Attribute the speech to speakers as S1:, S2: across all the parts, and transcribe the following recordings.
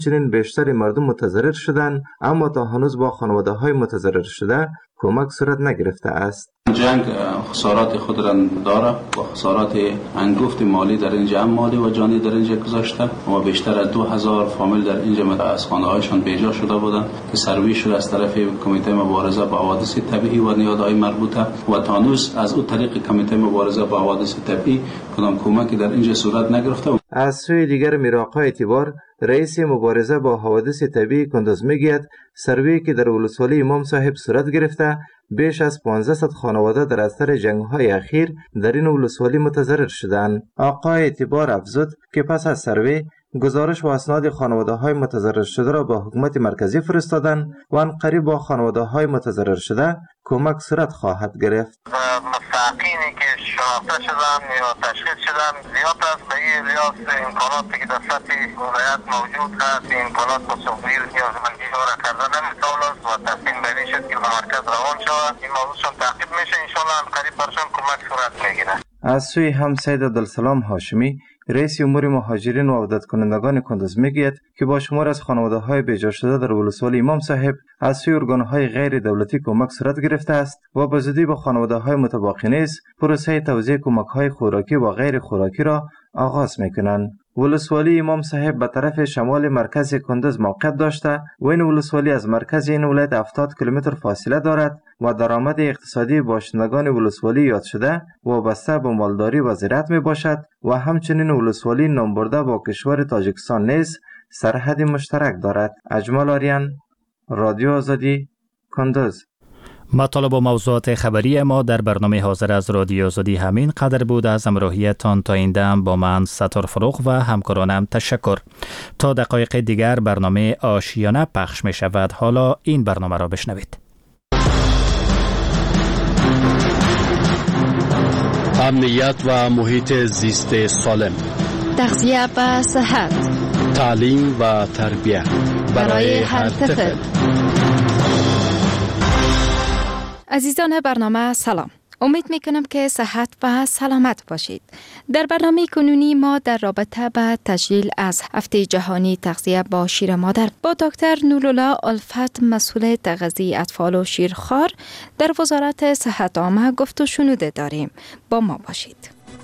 S1: چنین بیشتر مردم متضرر شدند، اما تا هنوز با خانواده‌های متضرر شده کمک صورت نگرفته است.
S2: جنگ خسارات خود را داره و خسارات انگفت مالی در اینجا، مالی و جانی در اینجا گذاشته و بیشتر از 2000 فامیل در اینجا از خانه‌هایشان بیجا شده بودند که سروی شده از طرف کمیته مبارزه با حوادث طبیعی و نهادهای مربوطه و تا هنوز از اون طریق کمیته مبارزه با حوادث طبیعی کدام کمکی در اینجا صورت نگرفته.
S1: از سوی دیگر میرآقا اعتبار رئیس مبارزه با حوادث طبیعی کندز میگوید سروی که در ولسوالی امام صاحب صورت گرفته بیش از 1500 خانواده در اثر جنگ‌های اخیر در این ولسوالی متضرر شدند. آقا اعتبار افزود که پس از سروی گزارش و اسناد خانواده‌های متضرر شده را با حکومت مرکزی فرستادند و عنقریب با خانواده‌های متضرر شده کمک صورت خواهد گرفت.
S3: مستحقینی که شناخته شدن یا تشخیص شدن زیاد است. به این ریاض امکاناتی که در سطح ولایت موجود هست امکانات مسافر یا زمانگی‌ها را کرده نمی‌توان است و تصمیم بر این شد که به مرکز روان شود. این موضوعشان تعقیب میشه، انشاءالله عنقریب برشان کمک صورت میگیره.
S1: از سوی هم سید عبدالسلام هاشمی رئیس امور مهاجرین و عودت کنندگان کندز میگوید که با شمار از خانواده‌های بیجا شده در ولسوالی امام صاحب از سوی ارگان‌های غیر دولتی کمک صورت گرفته است و به زودی با خانواده‌های متباقی نیز پروسه توزیع کمک‌های خوراکی و غیر خوراکی را آغاز می‌کنند. ولسوالی امام صاحب به طرف شمال مرکز کندز موقعیت داشته و این ولسوالی از مرکز این ولایت 70 کیلومتر فاصله دارد و درآمد اقتصادی باشندگان ولسوالی یاد شده وابسته به مالداری و زراعت می باشد و همچنین ولسوالی نامبرده با کشور تاجیکستان نیز سرحد مشترک دارد. اجمل آریان، رادیو آزادی، کندز.
S4: مطالب و موضوعات خبری ما در برنامه حاضر از رادیو آزادی همین قدر بود. از همراهیتان تا این دم با من ستار فروغ و همکارانم تشکر. تا دقایق دیگر برنامه آشیانه پخش می شود. حالا این برنامه را بشنوید.
S5: امنیت و محیط زیست سالم،
S6: تغذیه و صحت،
S5: تعلیم و تربیت
S6: برای هر طفل. عزیزان برنامه سلام. امید میکنم که صحت و سلامت باشید. در برنامه کنونی ما در رابطه با تجلیل از هفته جهانی تغذیه با شیر مادر با دکتر نورالله الفت مسئول تغذیه اطفال و شیرخوار در وزارت صحت عامه گفت و شنوده داریم. با ما باشید.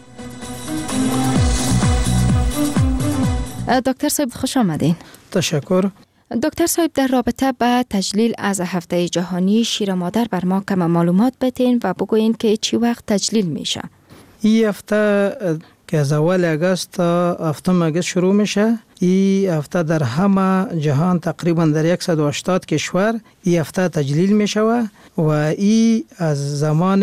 S6: دکتر صاحب خوش آمدین.
S7: تشکر.
S6: دکتر صاحب در رابطه با تجلیل از هفته جهانی شیر مادر بر ما کم معلومات بدین و بگوین که چی وقت تجلیل میشه.
S7: این هفته که از اول اگست تا هفتم اگست شروع میشه. این هفته در همه جهان تقریبا در 180 کشور این هفته تجلیل میشه و این از زمان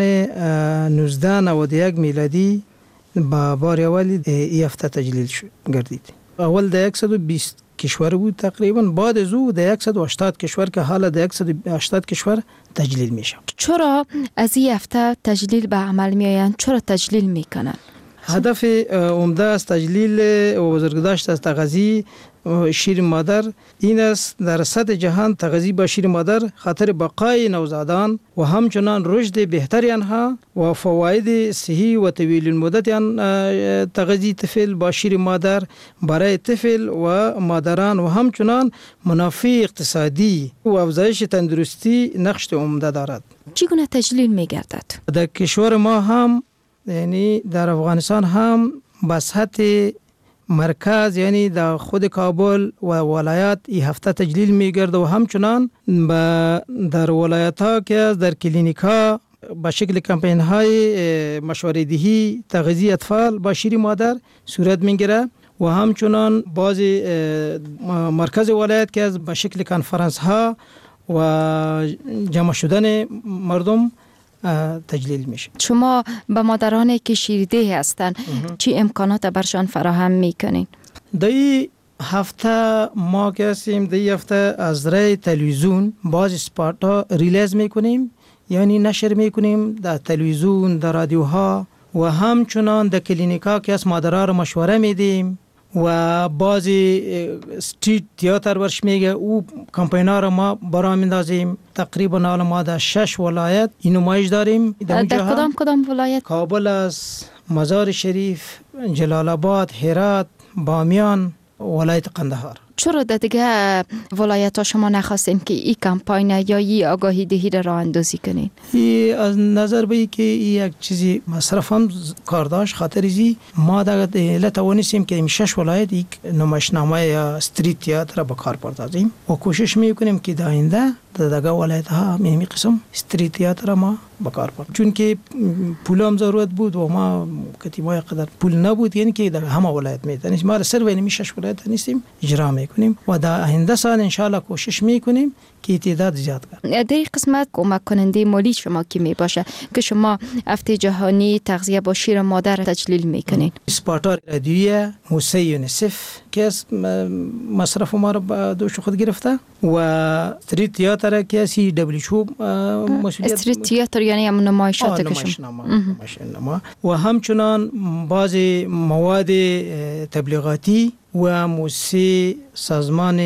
S7: 1991 میلادی با بار اول این هفته تجلیل گردید. اول در 120 کشور بود تقریبا، بعد از او در 180 کشور که حالا در 180 کشور تجلیل میشه.
S6: چرا از این هفته تجلیل به عمل میآیند؟ چرا تجلیل میکنن؟
S7: هدف عمده از تجلیل و بزرگداشت از تغذیه شیر مادر این است در سطح جهان تغذیه با شیر مادر خاطر بقای نوزادان و همچنان رشد بهتر آنها و فواید صحی و طویل المدت تغذیه طفل با شیر مادر برای طفل و مادران و همچنان منافع اقتصادی و افزایش تندرستی نقش عمده دارد.
S6: چگونه تجلیل میگردد؟
S7: در کشور ما هم یعنی در افغانستان هم به سطح مرکز یعنی در خود کابل و ولایات این هفته تجلیل میگرد و همچنان در ولایت ها که در کلینیک ها با شکل کمپین های مشوره دهی تغذیه اطفال با شیر مادر صورت میگیره و همچنان بعضی مرکز ولایت که با شکل کنفرانس ها و جمع شدن مردم تجلیل میشه.
S6: شما به مادرانی که شیرده هستند چی امکانات برشان فراهم میکنین؟
S7: در این هفته ما که هستیم در این هفته از رای تلویزیون بعض اسپات ها ریلیز میکنیم، یعنی نشر میکنیم در تلویزیون، در رادیوها و همچنان در کلینیک ها که از مادرها رو مشوره میدیم و بعضی استریت تئاتر ورش میگه او کمپینا رو ما برام میندازیم. تقریبا حالا ما در 6 ولایت این نمایش داریم.
S6: در کدام ولایت؟
S7: کابل است، مزار شریف، جلال آباد، هرات، بامیان، ولایت قندهار.
S6: چرا در دیگه ولایت ها شما نخواستین که این کمپاین یا این آگاهی دهی را راه اندازی کنین؟
S7: از نظر به که یک چیزی مصرف هم کار داشت، خاطر ازی ما در توانستیم که این 6 ولایت یک نمایشنامه یا استریت تئاتر به کار برداریم و کوشش میکنیم که در آینده در دیگه ولایت ها می قسم استریت تئاتر ما به کار برداریم، چون که پول هم ضرورت بود و ما کتیبای قدر پول نبود، یعنی که در همه ولایت میتونیم ما صرف این 6 ولایت نیستیم اجرا میکنیم و در آینده سال ان شاء الله کوشش میکنیم که تعداد زیاد کنیم.
S6: در این قسمت کمک کننده مالی شما کی می باشه که شما هفته جهانی تغذیه با شیر مادر تجلیل میکنین؟
S7: اسپارتار رادیویی، موسسه یونیسف که از مصرف ما را به دوش خود گرفته و استریت تئاتر که اسی WHO مسئولیت.
S6: استریت تئاتر یعنی هم نمایشات که
S7: شما و همچنان بعض مواد تبلیغاتی و موسسه سازمان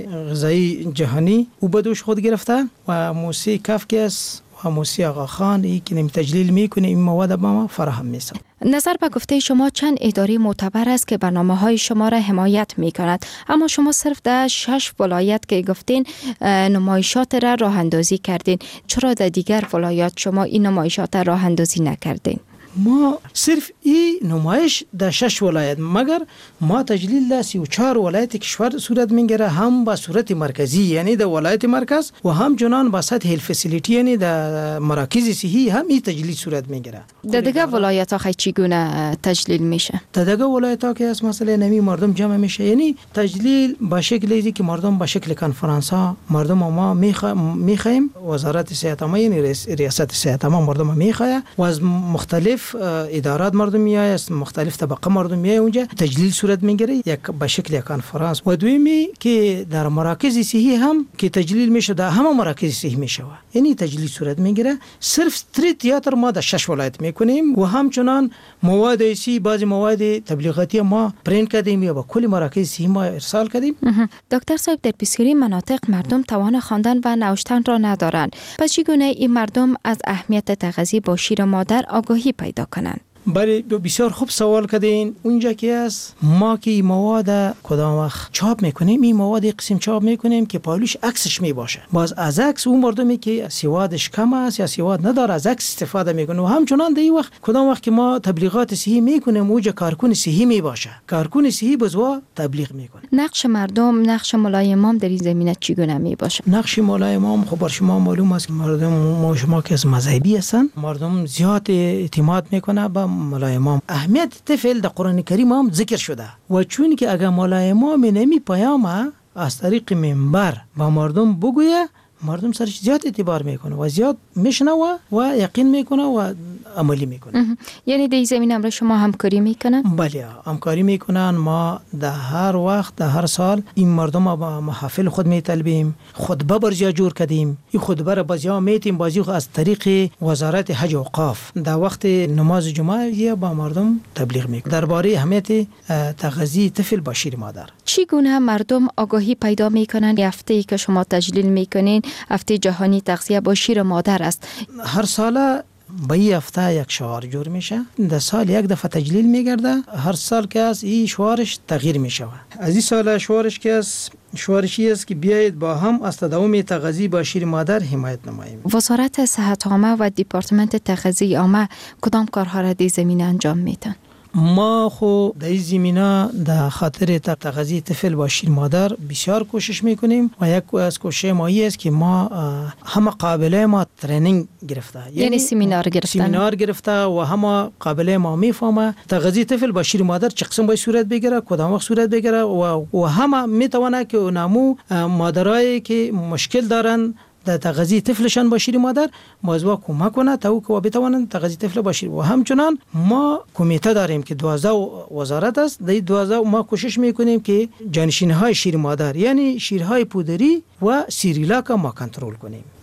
S7: غذایی جهانی او به دوش خود گرفته و موسسه کافکس و موسسه آقاخان ای که تجلیل میکنه این مواد به ما فراهم میسازه.
S6: نظر به گفته شما چند اداره معتبر است که برنامه‌های شما را حمایت می‌کند، اما شما صرف در 6 ولایت که گفتین نمایشات را راه اندازی کردین، چرا در دیگر ولایات شما این نمایشات را راه اندازی نکردین؟
S7: ما صرف این نمایش در 6 ولایت، مگر ما تجلیل در 34 ولایت کشور صورت میگیره، هم با صورت مرکزی یعنی در ولایت مرکز و همچنان با سطح هیل فسیلیتی یعنی در مراکز صحی هم این تجلیل صورت میگیره.
S6: در دیگه ولایت ها چگونه تجلیل میشه؟ در
S7: دیگه ولایت ها که از مثلا نمی مردم جمع میشه، یعنی تجلیل با شکلی که مردم با شکل کنفرانس ها مردم ما میخوایم، وزارت صحت ما یعنی ریاست صحت ما مردم میخواه و از مختلف ادارات مردم میای، از مختلف طبقه مردم میای اونجا تجلیل صورت میگیره یک به شکل کانفرانس. و دومی که در مراکز صحی هم که تجلیل میشه، در همه مراکز صحی میشه یعنی تجلیل صورت میگیره. صرف استریت تئاتر ما در 6 ولایت میکنیم و همچنان مواد ایسی بعضی مواد تبلیغاتی ما پرینت کردیم یا با کل مراکز صحی ما ارسال کردیم.
S6: دکتر صاحب، در بسیاری مناطق مردم توان خواندن و نوشتن را ندارند، پس چگونه این مردم از اهمیت تغذیه با شیر مادر آگاهی پیدا کنند؟
S7: بله بسیار خوب سوال کردین. اونجا که است ما که مواد کدام وقت چاپ میکنیم، این مواد قسم چاپ میکنیم که پالوش عکسش می باشه. باز از عکس اون مردمی که سوادش کم است یا سواد نداره از عکس استفاده میکنه و همچنان در این وقت کدام وقت که ما تبلیغات صحی میکنیم اونجا کارکون صحی می باشه، کارکون صحی بزوا تبلیغ میکنه.
S6: نقش مردم، نقش مولای امام در این زمینه چگونه می باشه؟
S7: نقش مولای امام خب بر شما معلوم است که مردم ما شما که از مذهبی هستن، مردم زیاد اعتماد میکنه به مولای امام. اهمیت طفل در قرآن کریم هم ذکر شده و چون که اگر مولای امام نمی پیام از طریق منبر با مردم بگویه، مردم سرش زیاد اعتبار میکنه و زیاد میشنوه و یقین میکنه و عملی میکنه.
S6: یعنی در این زمینه را شما همکاری میکنن؟
S7: بله همکاری میکنن. ما در هر وقت در هر سال این مردم با محافل خود میطلبیم، خطبه برزیا جور کردیم، این خطبه را بازیا میتیم بازی از طریق وزارت حج و اوقاف در وقت نماز جمعه با مردم تبلیغ میکنه درباره اهمیت تغذیه طفل با شیر مادر.
S6: چگونه مردم آگاهی پیدا میکنن؟ هفته‌ای که شما تجلیل میکنین هفته جهانی تغذیه با شیر مادر است.
S7: هر سال به این هفته یک شعار جور میشه، در سال یک دفعه تجلیل میگرده، هر سال که از این شعارش تغییر میشه. از این سال شعارش که از شعارشی است که بیایید با هم از تداوم تغذیه با شیر مادر حمایت نماییم.
S6: وزارت صحت عامه و دپارتمنت تغذیه عامه کدام کارها را در زمینه انجام میدن؟
S7: ما خو در این زمینه در خاطر تغذیه طفل با شیر مادر بسیار کوشش میکنیم و یک از کوشش ما است که ما همه قابله ما ترینینگ گرفته،
S6: یعنی سمینار
S7: گرفته و همه قابله ما میفهمه تغذیه طفل با شیر مادر چه قسم باید صورت بگیره، کدام وقت صورت بگیره و همه میتونه که نمو مادرایی که مشکل دارن در تغذیه طفلشان با شیر مادر موضوع کمک کنه تا او که بتوانند تغذیه طفل با شیر. و همچنان ما کمیته داریم که 12 وزارت است، در 12 ما کوشش میکنیم که جانشین‌های شیر مادر یعنی شیرهای پودری و سیریلاک ما کنترل کنیم.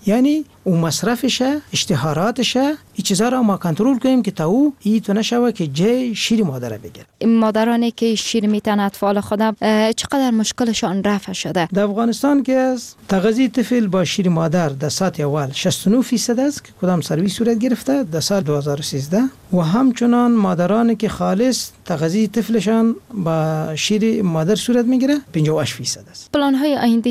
S7: یعنی او مصرفشه، اشتهاراتشه، این چیزا را ما کنترل کنیم که تا او تو نشوه که جای شیر مادر بگیره.
S6: این مادرانی که شیر میتن اطفال خودم چقدر مشکلشان رفع شده؟
S7: در افغانستان که از تغذیه طفل با شیر مادر در سطح اول 69% است که کدام سرویس صورت گرفته در سال 2013 و همچنان مادرانی که خالص تغذیه طفلشان با شیر مادر صورت میگیره 58% است.
S6: پلان های آینده